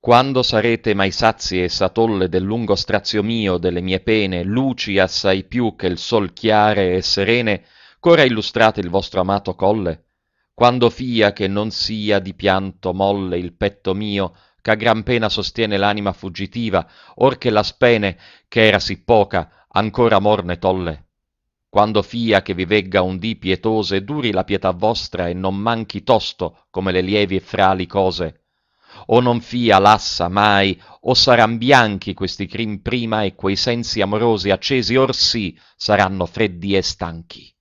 Quando sarete mai sazi e satolle del lungo strazio mio, delle mie pene, luci assai più che il sol chiare e serene, ch'ora illustrate il vostro amato colle? Quando fia che non sia di pianto molle il petto mio, ch'a gran pena sostiene l'anima fuggitiva, or che la spene, che era sì poca, ancora amor ne tolle? Quando fia che vi vegga un dì pietoso e duri la pietà vostra e non manchi tosto come le lievi e frali cose? O non fia lassa mai, o saran bianchi questi crin prima e quei sensi amorosi accesi or sì saranno freddi e stanchi.